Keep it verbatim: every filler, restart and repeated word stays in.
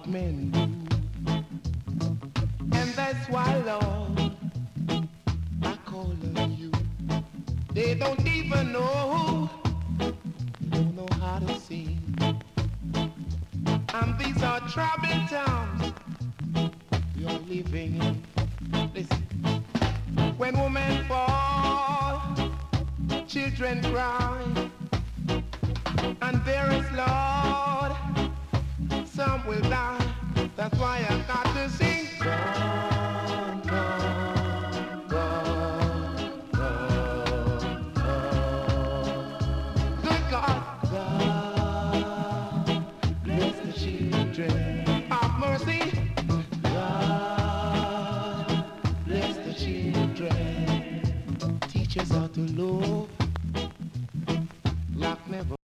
men do. And that's why, Lord, I call on you. They don't even know, don't know how to sing. And these are troubled times you're living in. Listen, when women fall, children cry, and there is Lord, some will die. That's why I've got to sing. God, God, God, God, God. Good God, God, bless the children. Have mercy. God, bless the children. Teach us how to love like never.